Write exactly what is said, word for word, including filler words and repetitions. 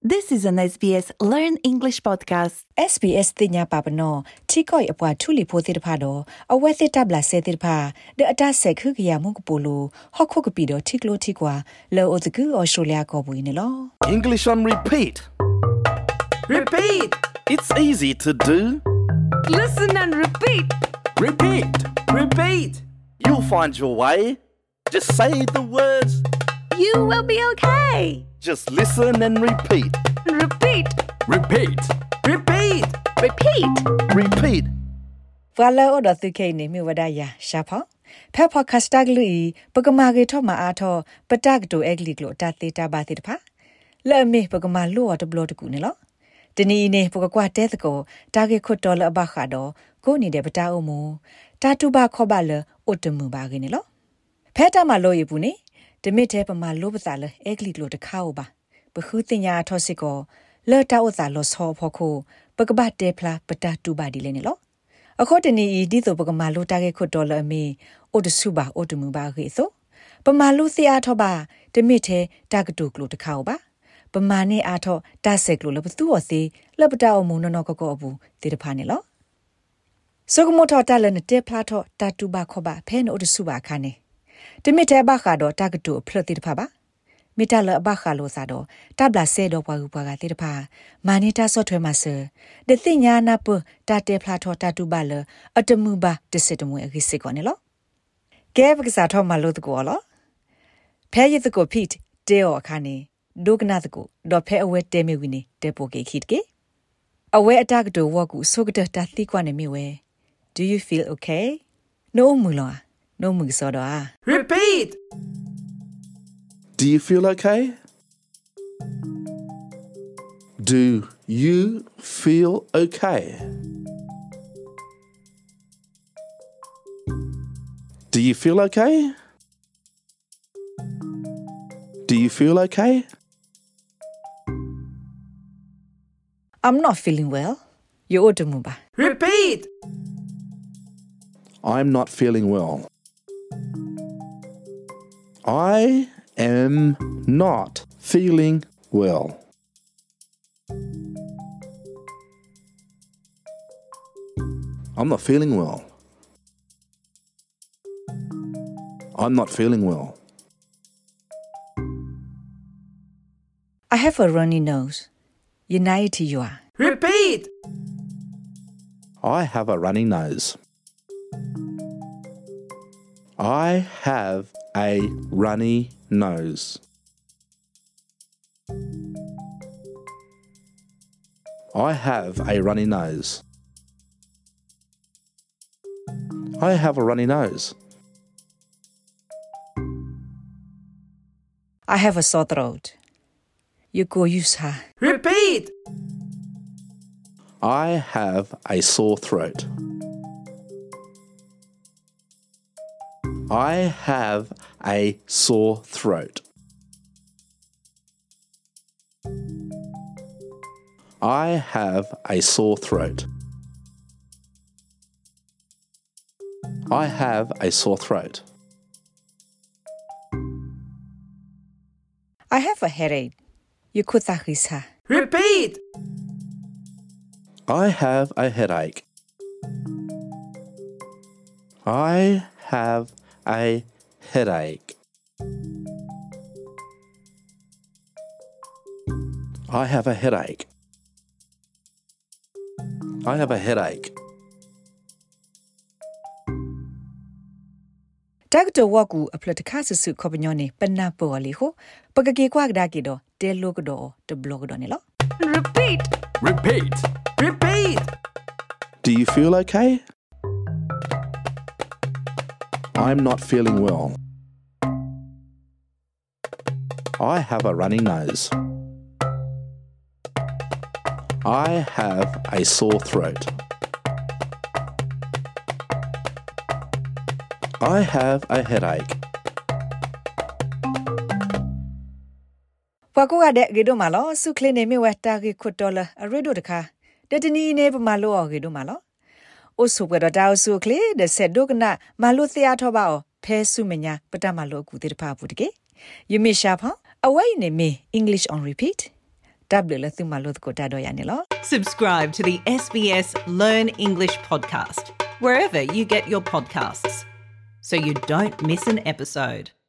This is an S B S Learn English podcast. S B S တင်ညာပါပနောထိကိုအပွားထူလီဖိုးတိတဖာတော့အဝဲစစ်တပ်လာဆဲတိတဖာဒအတဆက်ခခရမှုကပိုလိုဟော့ခုကပီတော့ထိကလိုထိကွာလောအိုတကူအော်စတြေးလျကောဘူးနေလော English on repeat. Repeat. It's easy to do. Listen and repeat. Repeat. Repeat. You'll find your way. Just say the words. You will be okay. Just listen and repeat. Repeat. Repeat. Repeat. Repeat. Repeat. ဖာလောဒသုခိနေမြဝဒယာရှာဖောဖက်ဖော့ကစတဂလူပကမာကေထောမအားထောပတကတိုအက်ဂလီကလိုတသေးတာပါတိတဖာလဲ့မေပကမာလောတဘလတကူနေလောတနီနေပကကွာတဲတကိုတာဂေခွတ်တော်လဘခါတော့ကိုနေတဲ့ပတာအုံမူတာတူဘခောဘလအိုတမှုပါကနေလောဖဲတာမလို့ရဘူးနေတမစ်သေးပမာလောပစာလအက်ဂလီကလိုတခါဦးပါပခုတင်ညာထောစစ်ကိုလဲ့တာဥစာလောဆောဖို့ခုပကပတ်တဲဖလားပတာတူပါဒီလေနေလောအခုတနီဒီဆိုပကမာလိုတာကေခွတ်တော်လအမေအိုတဆုပါအိုတမှုပါခေဆိုပမာလိုစီအားထောပါတမစ်သေးတာကတူကလိုတခါဦးပါပမာနေအားထောတာဆက်ကလိုလပသူော်စီလပတာအုံမူနော်နော်ကောကောအဘူးတေတဖာနေလောစကမိုထောတာလနဲ့တေဖလာထောတာတူပါခောပါဖဲနိုအိုတဆုပါခါနေတမစ်သေးဘခါတော့တာကတူဖလတိတဖာပါမိတလဘခါလိုစားတော့တဘလာဆဲတော့ပွားကူပွားကတေတဖာမာနေတာဆော့ထွဲမှာဆာဒသိညာနာပတာတေဖလာထောတာတူပါလအတမှုပါတစစ်တမွေအခိစစ်ကောနေလောကဲပကစားထောမှာလို့တကောလောဖဲရစ်တကိုဖိတ်တေော်အခါနေဒုကနာတကိုဒေါ်ဖဲအဝဲတဲမီဝီနေတေပိုကေခိတကေအဝဲအတကတိုဝကူဆုကတတာတိကွာနေမီဝဲ Do you feel okay? No mu lo. No mu so do a. Repeat. Do you feel okay? Do you feel okay? Do you feel okay? Do you feel okay? I'm not feeling well. You ought to move. Repeat. I'm not feeling well. I am not feeling well. I'm not feeling well. I'm not feeling well. I have a runny nose. United you are. Repeat. I have a runny nose. I have a runny nose. I have a runny nose. I have a runny nose. I have a sore throat. You go use her. Repeat. I have a sore throat. I have a sore throat. I have a sore throat. I have a sore throat. I have a headache. You could use her. Repeat. I have a headache. I have a headache. I have a headache. I have a headache. Doctor Waku a plotikasu copinone, Panapo aliho, Pagaki quagdakido, de logodo, the blogodonelo. Repeat. Repeat. Repeat. Do you feel okay? I'm not feeling well. I have a runny nose. I have a sore throat. I have a headache. Wakuga de Gido Malo, Suclene me wetagi kutola, a redo de car. Detini neighbor malo or Gido Malo. Also, whether Dow so clear, the said Dogna, Malo theatobao, Pe Sumenya, but Amalo good papuke. You may sharp, huh? Away ne me, English on repeat. W လသုမလို့ကိုတာတော့ရနေလော Subscribe to the S B S Learn English podcast wherever you get your podcasts so you don't miss an episode.